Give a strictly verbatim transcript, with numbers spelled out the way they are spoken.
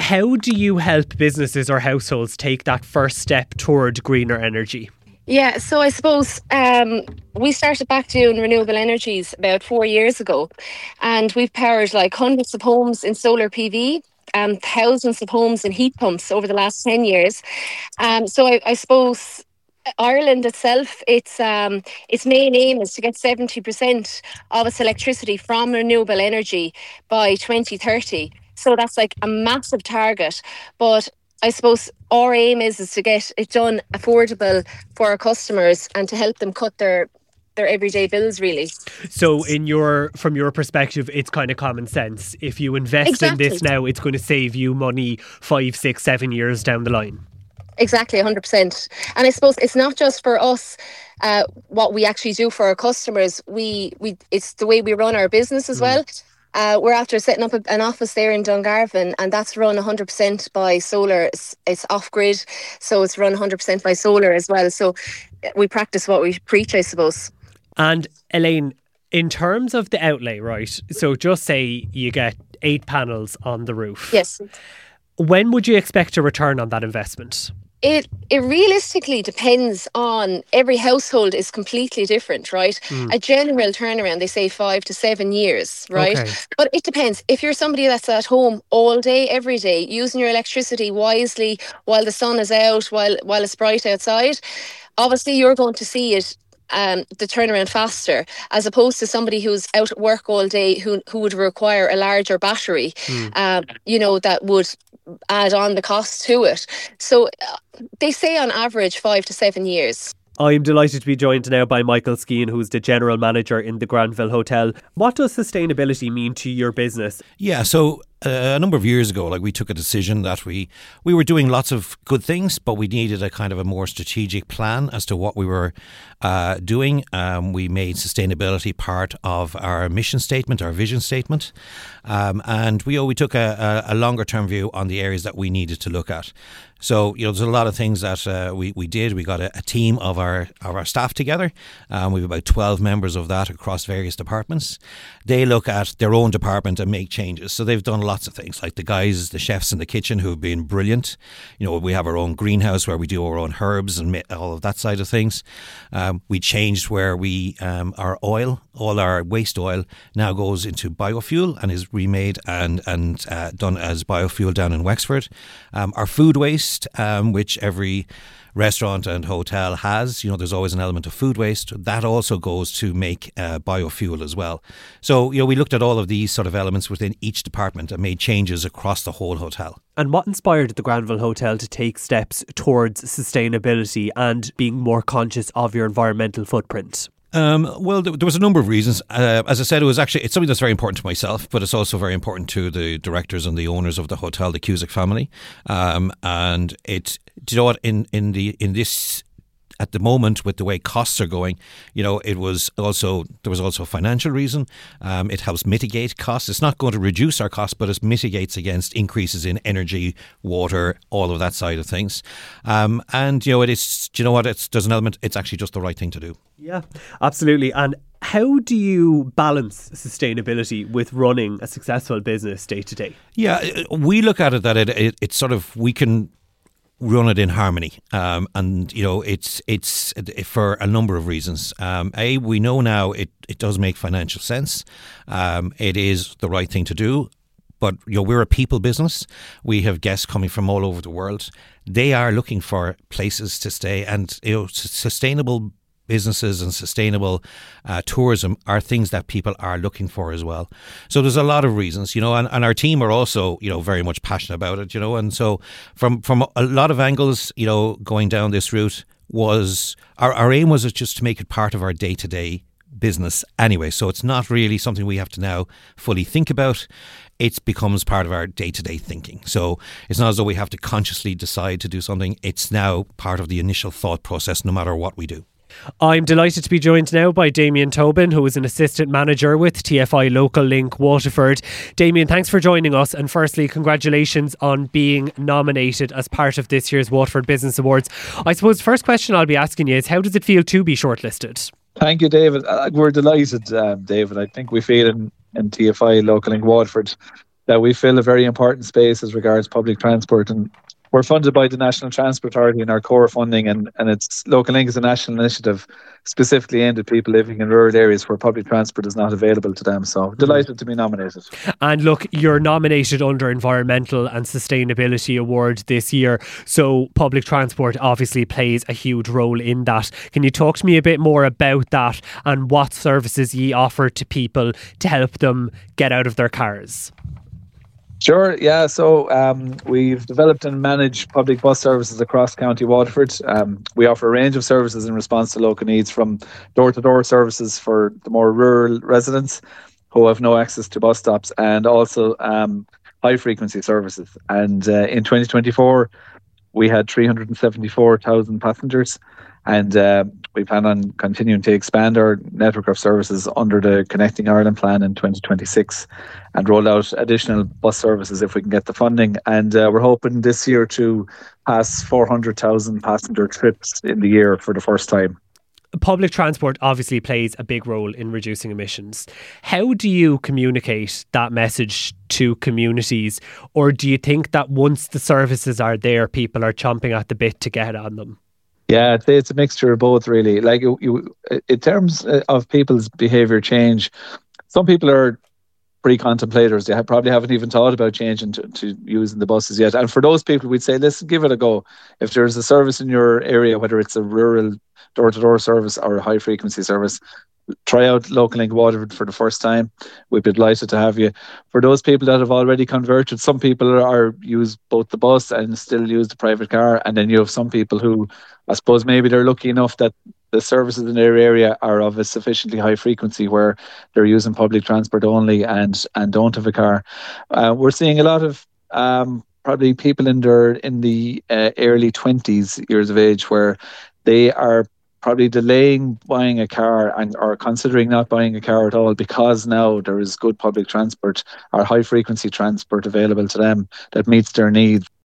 how do you help businesses or households take that first step toward greener energy? Yeah, so I suppose um, we started back doing renewable energies about four years ago, and we've powered like hundreds of homes in solar P V, um, thousands of homes in heat pumps over the last ten years. Um, so I, I suppose Ireland itself, its um, its main aim is to get seventy percent of its electricity from renewable energy by twenty thirty. So that's like a massive target, but I suppose our aim is, is to get it done affordable for our customers and to help them cut their their everyday bills, really. So in your from your perspective, it's kind of common sense. If you invest Exactly. in this now, it's going to save you money five, six, seven years down the line. Exactly, one hundred percent. And I suppose it's not just for us, uh, what we actually do for our customers. We we It's the way we run our business as mm. well. Uh, we're after setting up a, an office there in Dungarvan, and that's run one hundred percent by solar. It's, it's off-grid, so it's run one hundred percent by solar as well. So we practice what we preach, I suppose. And Elaine, in terms of the outlay, right? So just say you get eight panels on the roof. Yes. When would you expect a return on that investment? It it realistically depends on, every household is completely different, right? Mm. A general turnaround, they say five to seven years, right? Okay. But it depends. If you're somebody that's at home all day, every day, using your electricity wisely while the sun is out, while while it's bright outside, obviously you're going to see it Um, the turnaround faster, as opposed to somebody who's out at work all day who who would require a larger battery, mm. um, you know, that would add on the cost to it. So uh, they say on average five to seven years. I'm delighted to be joined now by Michael Skeen, who's the General Manager in the Granville Hotel. What does sustainability mean to your business? Yeah, so uh, a number of years ago, like we took a decision that we, we were doing lots of good things, but we needed a kind of a more strategic plan as to what we were uh, doing. Um, we made sustainability part of our mission statement, our vision statement. Um, and we, we took a, a longer term view on the areas that we needed to look at. So, you know, there's a lot of things that uh, we, we did. We got a, a team of our of our staff together. Um, we have about twelve members of that across various departments. They look at their own department and make changes. So they've done lots of things, like the guys, the chefs in the kitchen who have been brilliant. You know, we have our own greenhouse where we do our own herbs and all of that side of things. Um, we changed where we, um, our oil, all our waste oil now goes into biofuel and is remade and, and uh, done as biofuel down in Wexford. Um, our food waste, Um, which every restaurant and hotel has, you know, there's always an element of food waste. That also goes to make uh, biofuel as well. So, you know, we looked at all of these sort of elements within each department and made changes across the whole hotel. And what inspired the Granville Hotel to take steps towards sustainability and being more conscious of your environmental footprint? Um, well, there was a number of reasons. Uh, as I said, it was actually, it's something that's very important to myself, but it's also very important to the directors and the owners of the hotel, the Cusack family. Um, and it, do you know what, in, in the, in this, at the moment, with the way costs are going, you know, it was also, there was also a financial reason. Um, it helps mitigate costs. It's not going to reduce our costs, but it mitigates against increases in energy, water, all of that side of things. Um, and, you know, it is, do you know what, it's, there's an element, it's actually just the right thing to do. Yeah, absolutely. And how do you balance sustainability with running a successful business day to day? Yeah, we look at it that it, it it's sort of, we can run it in harmony, um, and you know it's it's for a number of reasons. Um, a, we know now it it does make financial sense. Um, it is the right thing to do. But you know, we're a people business. We have guests coming from all over the world. They are looking for places to stay, and you know, sustainable businesses and sustainable uh, tourism are things that people are looking for as well. So there's a lot of reasons, you know, and, and our team are also, you know, very much passionate about it, you know, and so from from a lot of angles, you know, going down this route was, our, our aim was just to make it part of our day-to-day business anyway. So it's not really something we have to now fully think about. It becomes part of our day-to-day thinking. So it's not as though we have to consciously decide to do something. It's now part of the initial thought process, no matter what we do. I'm delighted to be joined now by Damien Tobin, who is an assistant manager with T F I Local Link Waterford. Damien, thanks for joining us, and firstly, congratulations on being nominated as part of this year's Waterford Business Awards. I suppose the first question I'll be asking you is, how does it feel to be shortlisted? Thank you, David. Uh, we're delighted, um, David. I think we feel in, in T F I Local Link Waterford that we fill a very important space as regards public transport. And we're funded by the National Transport Authority in our core funding, and, and it's Local Link is a national initiative specifically aimed at people living in rural areas where public transport is not available to them. So delighted to be nominated. And look, you're nominated under Environmental and Sustainability Award this year. So public transport obviously plays a huge role in that. Can you talk to me a bit more about that and what services ye offer to people to help them get out of their cars? Sure, yeah. So um, we've developed and managed public bus services across County Waterford. Um, we offer a range of services in response to local needs, from door-to-door services for the more rural residents who have no access to bus stops, and also um, high-frequency services. And uh, in twenty twenty-four, we had three hundred seventy-four thousand passengers, and uh, we plan on continuing to expand our network of services under the Connecting Ireland plan in twenty twenty-six, and roll out additional bus services if we can get the funding. And uh, we're hoping this year to pass four hundred thousand passenger trips in the year for the first time. Public transport obviously plays a big role in reducing emissions. How do you communicate that message to communities? Or do you think that once the services are there, people are chomping at the bit to get on them? Yeah, I'd say it's a mixture of both, really. Like, you, you, in terms of people's behaviour change, some people are pre-contemplators. They have, probably haven't even thought about changing to, to using the buses yet. And for those people, we'd say, listen, give it a go. If there's a service in your area, whether it's a rural door-to-door service or a high-frequency service, try out Local Link Waterford for the first time. We'd be delighted to have you. For those people that have already converted, some people are, are use both the bus and still use the private car. And then you have some people who, I suppose maybe they're lucky enough that the services in their area are of a sufficiently high frequency where they're using public transport only and, and don't have a car. Uh, we're seeing a lot of um, probably people in their in the uh, early twenties years of age where they are probably delaying buying a car and or considering not buying a car at all, because now there is good public transport or high frequency transport available to them that meets their needs.